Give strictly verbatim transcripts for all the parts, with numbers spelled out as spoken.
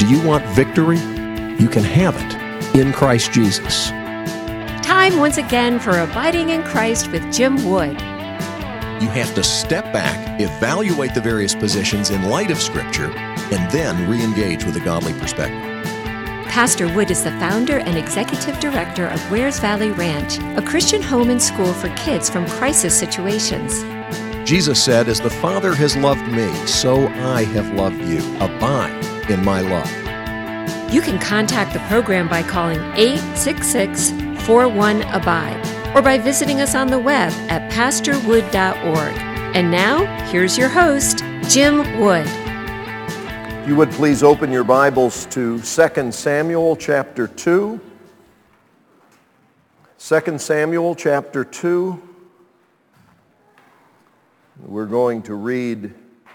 Do you want victory? You can have it in Christ Jesus. Time once again for Abiding in Christ with Jim Wood. You have to step back, evaluate the various positions in light of Scripture, and then re-engage with a godly perspective. Pastor Wood is the founder and executive director of Wares Valley Ranch, a Christian home and school for kids from crisis situations. Jesus said, "As the Father has loved me, so I have loved you. Abide in my love." You can contact the program by calling eight six six, four one, abide or by visiting us on the web at pastor wood dot org. And now, here's your host, Jim Wood. If you would please open your Bibles to Second Samuel chapter two. Second Samuel chapter two. We're going to read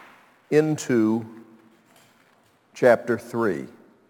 into chapter three.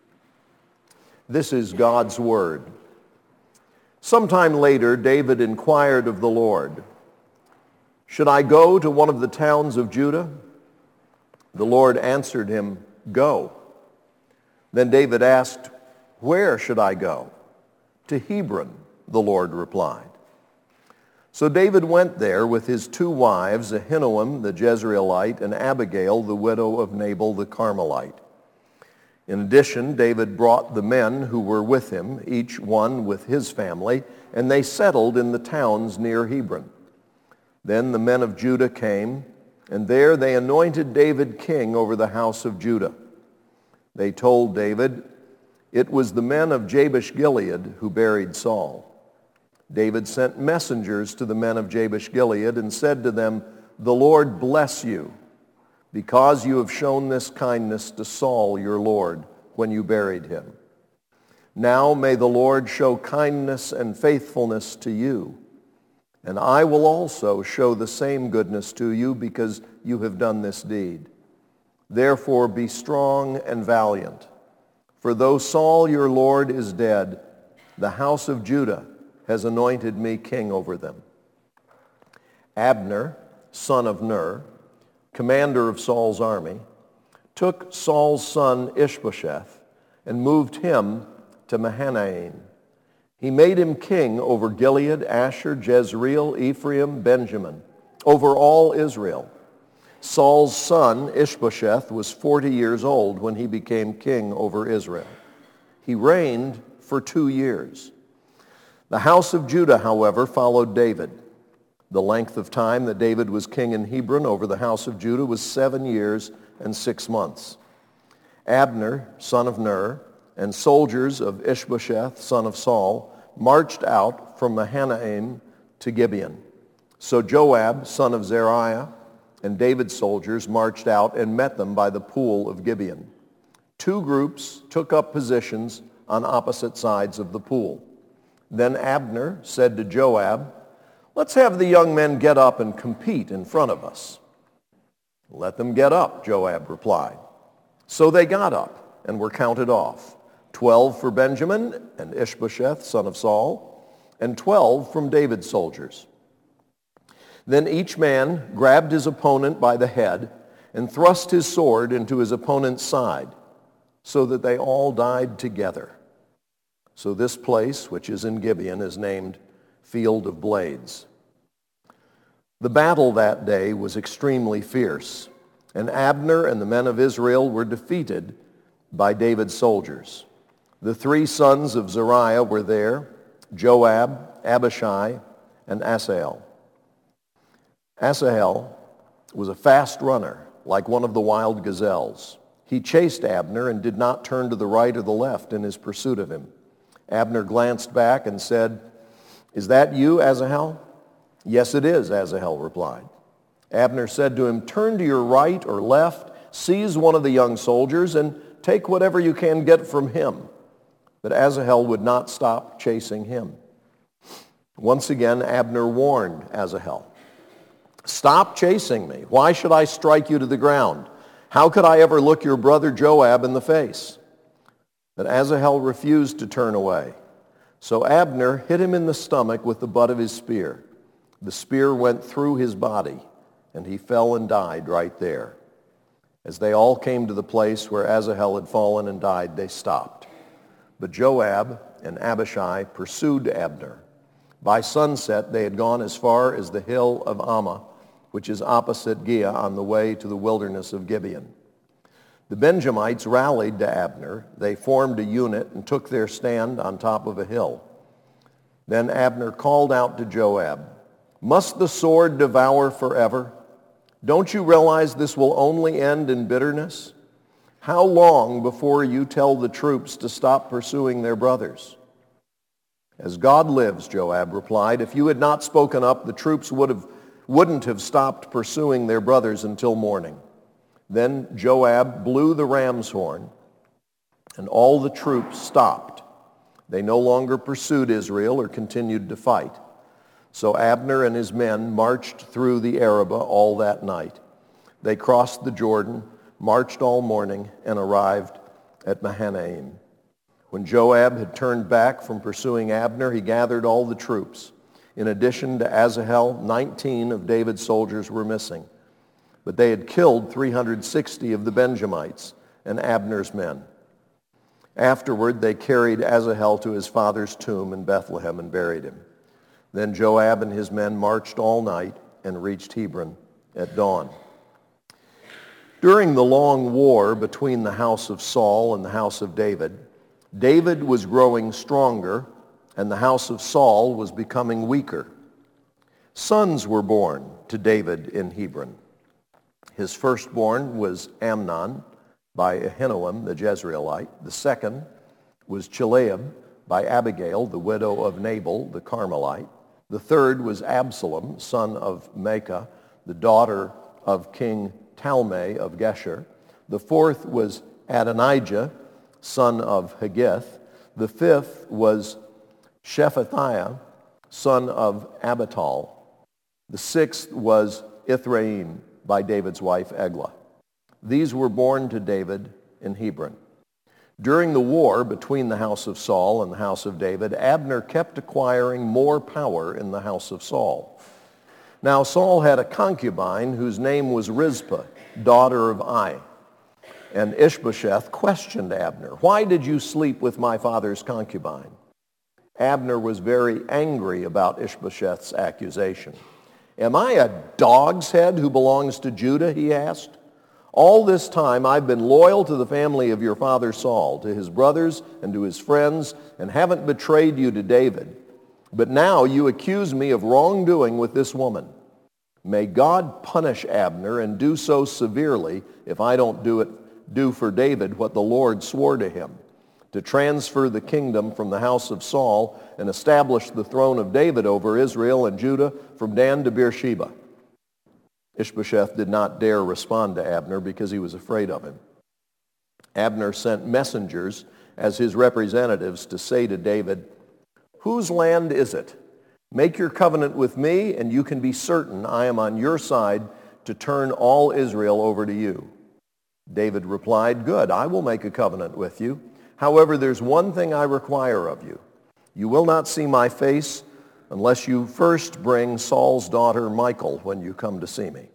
This is God's Word. Sometime later, David inquired of the Lord, "Should I go to one of the towns of Judah?" The Lord answered him, "Go." Then David asked, "Where should I go?" "To Hebron," the Lord replied. So David went there with his two wives, Ahinoam the Jezreelite and Abigail, the widow of Nabal the Carmelite. In addition, David brought the men who were with him, each one with his family, and they settled in the towns near Hebron. Then the men of Judah came, and there they anointed David king over the house of Judah. They told David, "It was the men of Jabesh-Gilead who buried Saul." David sent messengers to the men of Jabesh-Gilead and said to them, "The Lord bless you, because you have shown this kindness to Saul your Lord when you buried him. Now may the Lord show kindness and faithfulness to you, and I will also show the same goodness to you because you have done this deed. Therefore be strong and valiant, for though Saul your Lord is dead, the house of Judah has anointed me king over them." Abner, son of Ner, commander of Saul's army, took Saul's son Ishbosheth and moved him to Mahanaim. He made him king over Gilead, Asher, Jezreel, Ephraim, Benjamin, over all Israel. Saul's son Ishbosheth was forty years old when he became king over Israel. He reigned for two years. The house of Judah, however, followed David. The length of time that David was king in Hebron over the house of Judah was seven years and six months. Abner, son of Ner, and soldiers of Ishbosheth, son of Saul, marched out from Mahanaim to Gibeon. So Joab, son of Zeruiah, and David's soldiers marched out and met them by the pool of Gibeon. Two groups took up positions on opposite sides of the pool. Then Abner said to Joab, "Let's have the young men get up and compete in front of us." "Let them get up," Joab replied. So they got up and were counted off, twelve for Benjamin and Ishbosheth, son of Saul, and twelve from David's soldiers. Then each man grabbed his opponent by the head and thrust his sword into his opponent's side, so that they all died together. So this place, which is in Gibeon, is named Field of Blades. The battle that day was extremely fierce, and Abner and the men of Israel were defeated by David's soldiers. The three sons of Zeruiah were there, Joab, Abishai, and Asahel. Asahel was a fast runner, like one of the wild gazelles. He chased Abner and did not turn to the right or the left in his pursuit of him. Abner glanced back and said, "Is that you, Asahel?" "Yes, it is," Asahel replied. Abner said to him, "Turn to your right or left, seize one of the young soldiers, and take whatever you can get from him." But Asahel would not stop chasing him. Once again, Abner warned Asahel, "Stop chasing me. Why should I strike you to the ground? How could I ever look your brother Joab in the face?" But Asahel refused to turn away. So Abner hit him in the stomach with the butt of his spear. The spear went through his body, and he fell and died right there. As they all came to the place where Asahel had fallen and died, they stopped. But Joab and Abishai pursued Abner. By sunset, they had gone as far as the hill of Ammah, which is opposite Giah on the way to the wilderness of Gibeon. The Benjamites rallied to Abner. They formed a unit and took their stand on top of a hill. Then Abner called out to Joab, "Must the sword devour forever? Don't you realize this will only end in bitterness? How long before you tell the troops to stop pursuing their brothers?" "As God lives," Joab replied, "if you had not spoken up, the troops would have, wouldn't have stopped pursuing their brothers until morning." Then Joab blew the ram's horn, and all the troops stopped. They no longer pursued Israel or continued to fight. So Abner and his men marched through the Arabah all that night. They crossed the Jordan, marched all morning, and arrived at Mahanaim. When Joab had turned back from pursuing Abner, he gathered all the troops. In addition to Asahel, nineteen of David's soldiers were missing. But they had killed three hundred sixty of the Benjamites and Abner's men. Afterward, they carried Asahel to his father's tomb in Bethlehem and buried him. Then Joab and his men marched all night and reached Hebron at dawn. During the long war between the house of Saul and the house of David, David was growing stronger and the house of Saul was becoming weaker. Sons were born to David in Hebron. His firstborn was Amnon by Ahinoam the Jezreelite. The second was Chileab by Abigail, the widow of Nabal the Carmelite. The third was Absalom, son of Maacah, the daughter of King Talmai of Geshur. The fourth was Adonijah, son of Haggith. The fifth was Shephatiah, son of Abital. The sixth was Ithraim by David's wife Eglah. These were born to David in Hebron. During the war between the house of Saul and the house of David, Abner kept acquiring more power in the house of Saul. Now Saul had a concubine whose name was Rizpah, daughter of Ai. And Ishbosheth questioned Abner, "Why did you sleep with my father's concubine?" Abner was very angry about Ishbosheth's accusation. "Am I a dog's head who belongs to Judah?" he asked. "All this time I've been loyal to the family of your father Saul, to his brothers and to his friends, and haven't betrayed you to David. But now you accuse me of wrongdoing with this woman. May God punish Abner and do so severely if I don't do it, do for David what the Lord swore to him, to transfer the kingdom from the house of Saul and establish the throne of David over Israel and Judah from Dan to Beersheba." Ishbosheth did not dare respond to Abner because he was afraid of him. Abner sent messengers as his representatives to say to David, "Whose land is it? Make your covenant with me, and you can be certain I am on your side to turn all Israel over to you." David replied, "Good, I will make a covenant with you. However, there's one thing I require of you. You will not see my face unless you first bring Saul's daughter Michal when you come to see me."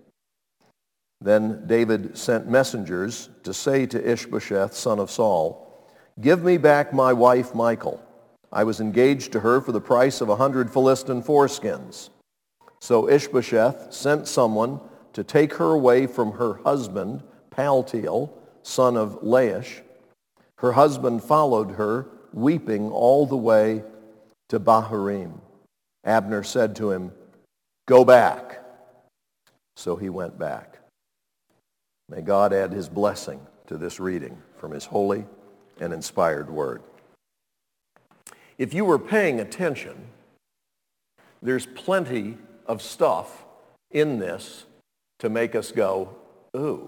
Then David sent messengers to say to Ishbosheth, son of Saul, "Give me back my wife Michal. I was engaged to her for the price of a hundred Philistine foreskins." So Ishbosheth sent someone to take her away from her husband, Paltiel, son of Laish. Her husband followed her, weeping all the way to Bahurim. Abner said to him, "Go back." So he went back. May God add his blessing to this reading from his holy and inspired word. If you were paying attention, there's plenty of stuff in this to make us go, ooh.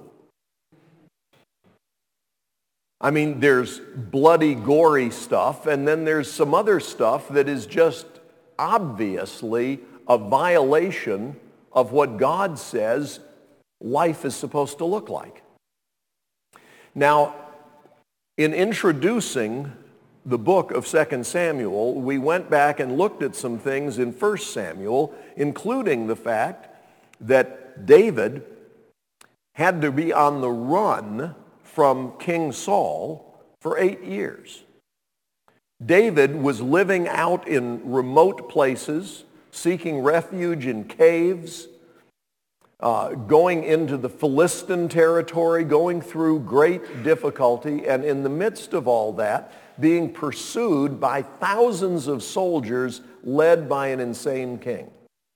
I mean, there's bloody, gory stuff, and then there's some other stuff that is just obviously a violation of what God says life is supposed to look like. Now, in introducing the book of Second Samuel, we went back and looked at some things in First Samuel, including the fact that David had to be on the run from King Saul for eight years. David was living out in remote places, seeking refuge in caves, uh, going into the Philistine territory, going through great difficulty, and in the midst of all that, being pursued by thousands of soldiers led by an insane king.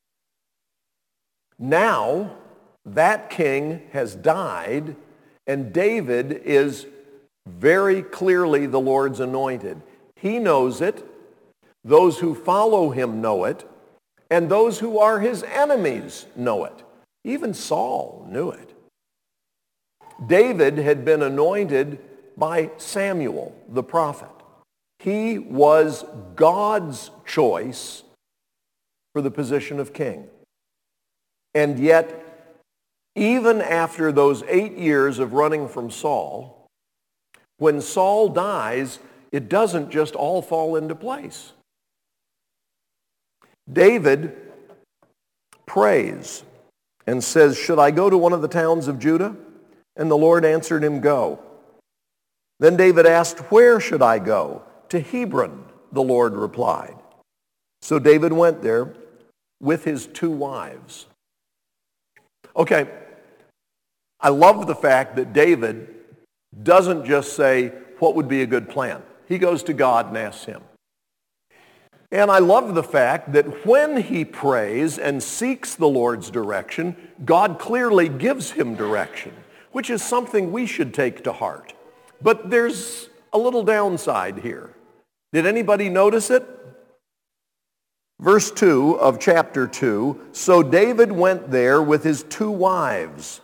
Now, that king has died, and David is very clearly the Lord's anointed. He knows it, those who follow him know it, and those who are his enemies know it. Even Saul knew it. David had been anointed by Samuel, the prophet. He was God's choice for the position of king. And yet, even after those eight years of running from Saul, when Saul dies, it doesn't just all fall into place. David prays and says, "Should I go to one of the towns of Judah?" And the Lord answered him, "Go." Then David asked, "Where should I go?" "To Hebron," the Lord replied. So David went there with his two wives. Okay, I love the fact that David doesn't just say, what would be a good plan? He goes to God and asks him. And I love the fact that when he prays and seeks the Lord's direction, God clearly gives him direction, which is something we should take to heart. But there's a little downside here. Did anybody notice it? Verse two of chapter two, so David went there with his two wives.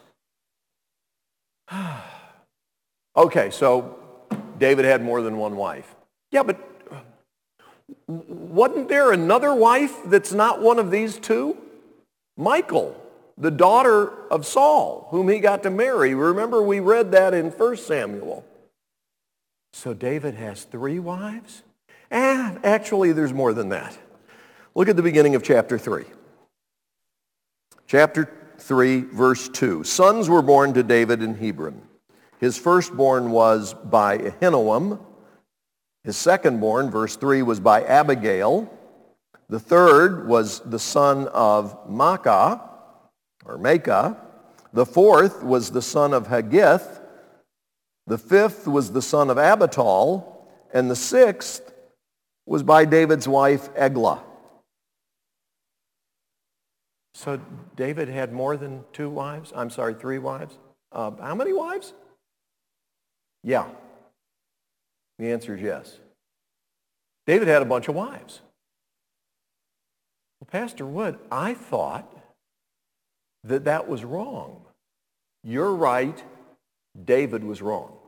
Okay, so David had more than one wife. Yeah, but wasn't there another wife that's not one of these two? Michal, the daughter of Saul, whom he got to marry. Remember, we read that in First Samuel. So David has three wives? Ah, actually, there's more than that. Look at the beginning of chapter three. Chapter three, verse two. Sons were born to David in Hebron. His firstborn was by Ahinoam. His secondborn, verse three, was by Abigail. The third was the son of Maacah, or Maacah. The fourth was the son of Haggith. The fifth was the son of Abital. And the sixth was by David's wife, Eglah. So David had more than two wives? I'm sorry, three wives? Uh, how many wives? Yeah. The answer is yes. David had a bunch of wives. Well, Pastor Wood, I thought that that was wrong. You're right. David was wrong.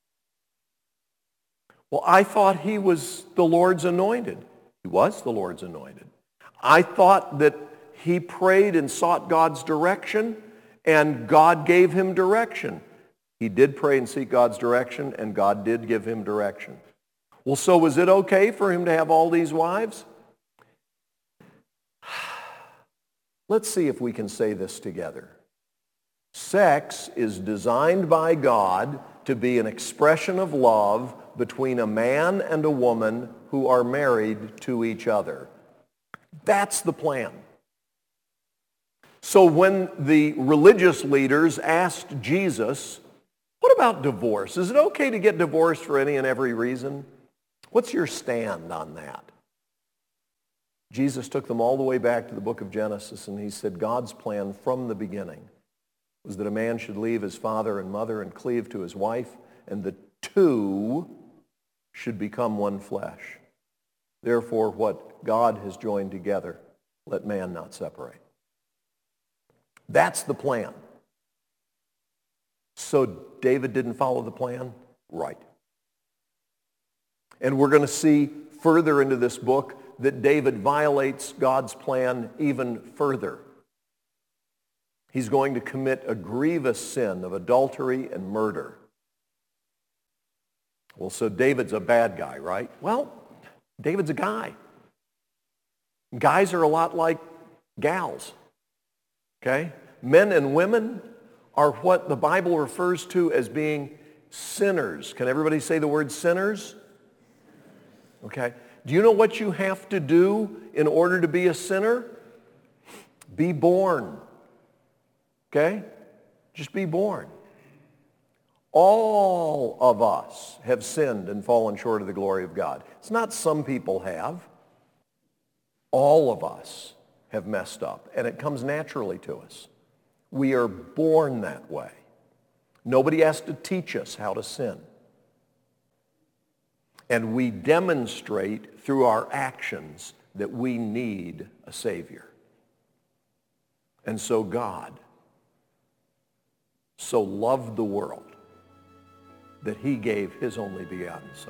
Well, I thought he was the Lord's anointed. He was the Lord's anointed. I thought that he prayed and sought God's direction, and God gave him direction. He did pray and seek God's direction, and God did give him direction. Well, so was it okay for him to have all these wives? Let's see if we can say this together. Sex is designed by God to be an expression of love between a man and a woman who are married to each other. That's the plan. So when the religious leaders asked Jesus, what about divorce? Is it okay to get divorced for any and every reason? What's your stand on that? Jesus took them all the way back to the book of Genesis, and he said God's plan from the beginning was that a man should leave his father and mother and cleave to his wife, and the two should become one flesh. Therefore, what God has joined together, let man not separate. That's the plan. So David didn't follow the plan? Right. And we're going to see further into this book that David violates God's plan even further. He's going to commit a grievous sin of adultery and murder. Well, so David's a bad guy, right? Well, David's a guy. Guys are a lot like gals. Okay? Men and women are what the Bible refers to as being sinners. Can everybody say the word sinners? Okay. Do you know what you have to do in order to be a sinner? Be born. Okay? Just be born. All of us have sinned and fallen short of the glory of God. It's not some people have. All of us have messed up, and it comes naturally to us. We are born that way. Nobody has to teach us how to sin. And we demonstrate through our actions that we need a Savior. And so God so loved the world that he gave his only begotten Son,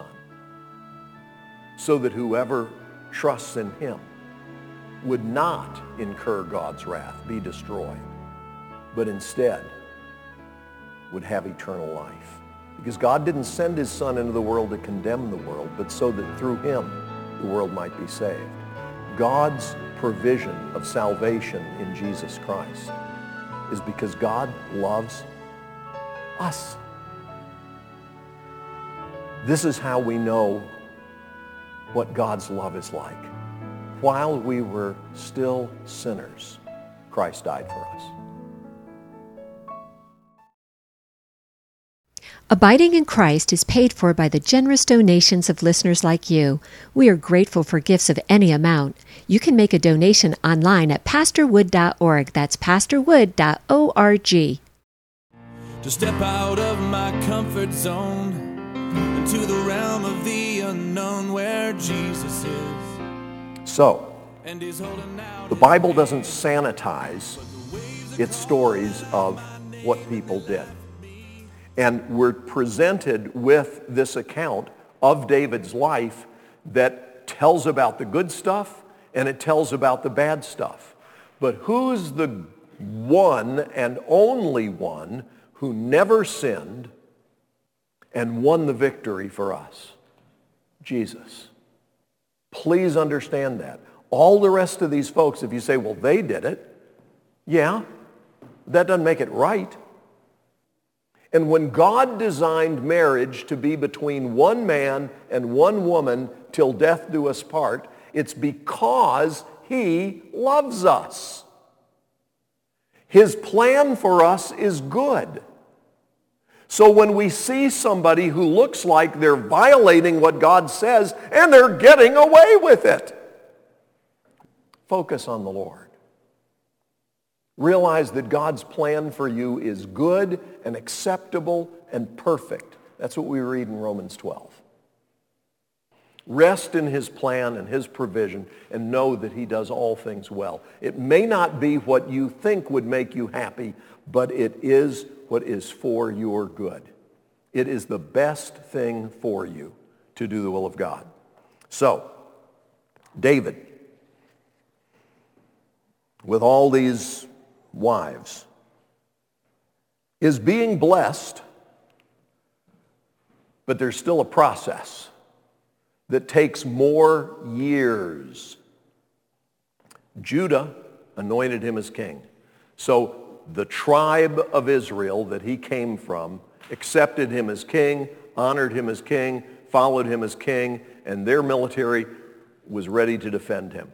so that whoever trusts in him would not incur God's wrath, be destroyed, but instead would have eternal life. Because God didn't send his Son into the world to condemn the world, but so that through him the world might be saved. God's provision of salvation in Jesus Christ is because God loves us. This is how we know what God's love is like. While we were still sinners, Christ died for us. Abiding in Christ is paid for by the generous donations of listeners like you. We are grateful for gifts of any amount. You can make a donation online at pastor wood dot org. That's pastor wood dot org. To step out of my comfort zone into the realm of the unknown where Jesus is. So, the Bible doesn't sanitize its stories of what people did. And we're presented with this account of David's life that tells about the good stuff and it tells about the bad stuff. But who's the one and only one who never sinned and won the victory for us? Jesus. Please understand that. All the rest of these folks, if you say, well, they did it, yeah, that doesn't make it right. And when God designed marriage to be between one man and one woman till death do us part, it's because he loves us. His plan for us is good. So when we see somebody who looks like they're violating what God says and they're getting away with it, focus on the Lord. Realize that God's plan for you is good and acceptable and perfect. That's what we read in Romans twelve. Rest in his plan and his provision and know that he does all things well. It may not be what you think would make you happy, but it is what is for your good. It is the best thing for you to do the will of God. So, David, with all these wives, is being blessed, but there's still a process that takes more years. Judah anointed him as king. So the tribe of Israel that he came from accepted him as king, honored him as king, followed him as king, and their military was ready to defend him.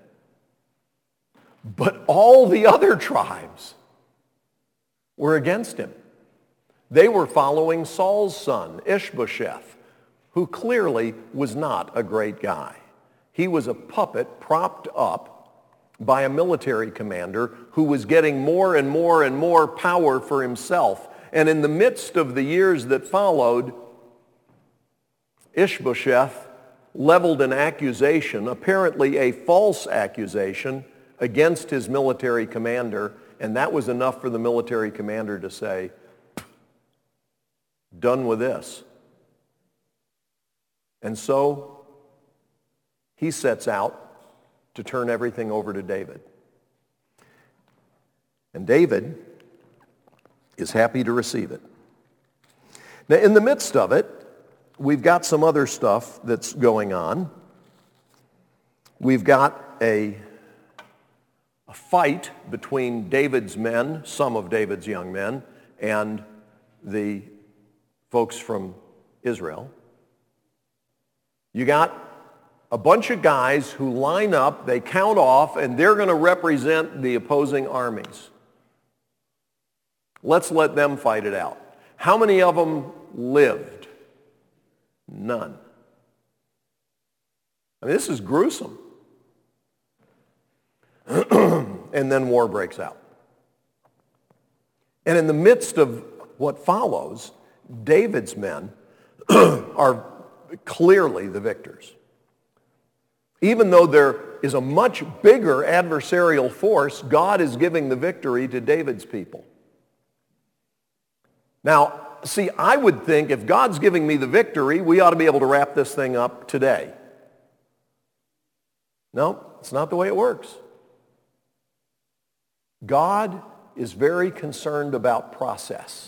But all the other tribes were against him. They were following Saul's son, Ishbosheth, who clearly was not a great guy. He was a puppet propped up by a military commander who was getting more and more and more power for himself. And in the midst of the years that followed, Ishbosheth leveled an accusation, apparently a false accusation, against his military commander, and that was enough for the military commander to say, done with this. And so he sets out to turn everything over to David. And David is happy to receive it. Now, in the midst of it, we've got some other stuff that's going on. We've got a A fight between David's men, some of David's young men, and the folks from Israel. You got a bunch of guys who line up, they count off, and they're going to represent the opposing armies. Let's let them fight it out. How many of them lived? None. I mean, this is gruesome. And then war breaks out. And in the midst of what follows, David's men are clearly the victors. Even though there is a much bigger adversarial force, God is giving the victory to David's people. Now, see, I would think if God's giving me the victory, we ought to be able to wrap this thing up today. No, it's not the way it works. God is very concerned about process.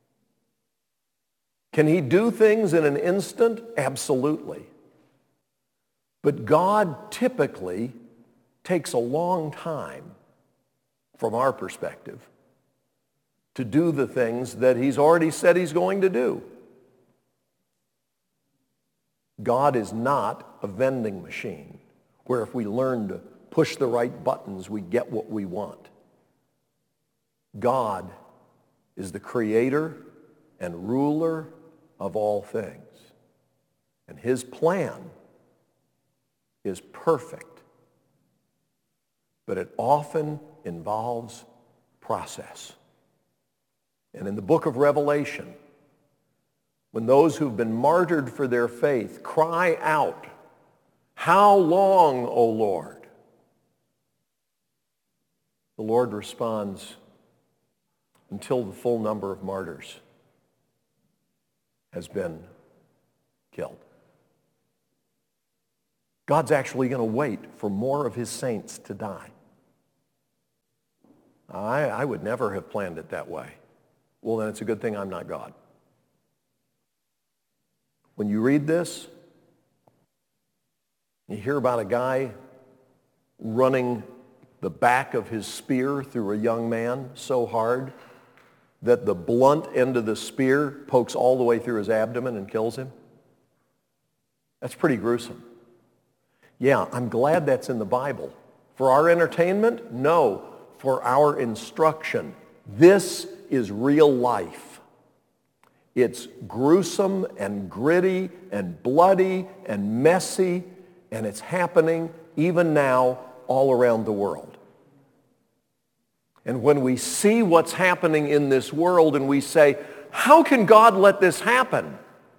Can he do things in an instant? Absolutely. But God typically takes a long time, from our perspective, to do the things that he's already said he's going to do. God is not a vending machine where if we learn to push the right buttons, we get what we want. God is the creator and ruler of all things. And his plan is perfect. But it often involves process. And in the book of Revelation, when those who've been martyred for their faith cry out, "How long, O Lord?" the Lord responds, "Until the full number of martyrs has been killed." God's actually going to wait for more of his saints to die. I, I would never have planned it that way. Well, then it's a good thing I'm not God. When you read this, you hear about a guy running the back of his spear through a young man so hard that the blunt end of the spear pokes all the way through his abdomen and kills him. That's pretty gruesome. Yeah, I'm glad that's in the Bible. For our entertainment? No, for our instruction. This is real life. It's gruesome and gritty and bloody and messy, and it's happening even now all around the world. And when we see what's happening in this world and we say, how can God let this happen?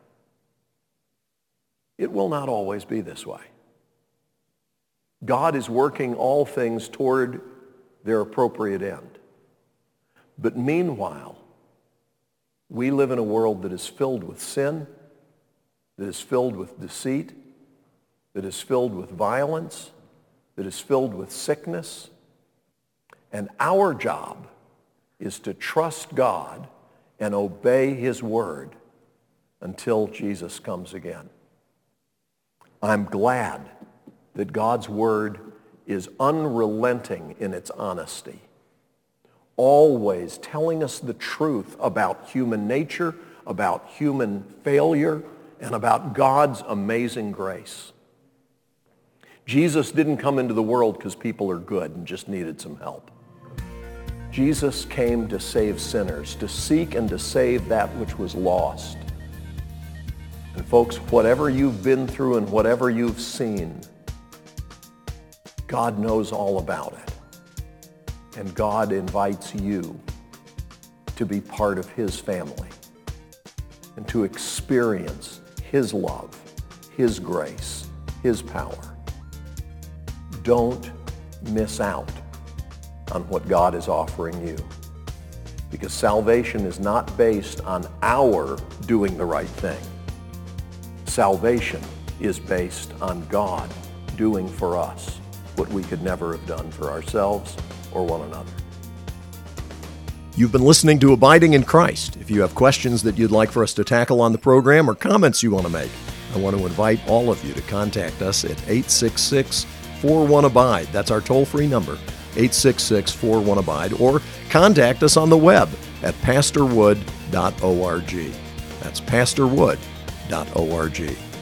It will not always be this way. God is working all things toward their appropriate end. But meanwhile, we live in a world that is filled with sin, that is filled with deceit, that is filled with violence, that is filled with sickness. And our job is to trust God and obey his word until Jesus comes again. I'm glad that God's word is unrelenting in its honesty, always telling us the truth about human nature, about human failure, and about God's amazing grace. Jesus didn't come into the world because people are good and just needed some help. Jesus came to save sinners, to seek and to save that which was lost. And folks, whatever you've been through and whatever you've seen, God knows all about it. And God invites you to be part of his family and to experience his love, his grace, his power. Don't miss out on what God is offering you, because salvation is not based on our doing the right thing. Salvation is based on God doing for us what we could never have done for ourselves or one another. You've been listening to Abiding in Christ. If you have questions that you'd like for us to tackle on the program or comments you want to make, I want to invite all of you to contact us at eight six six, four one, abide. That's our toll-free number, eight six six, four one, abide, or contact us on the web at pastor wood dot org. That's pastor wood dot org.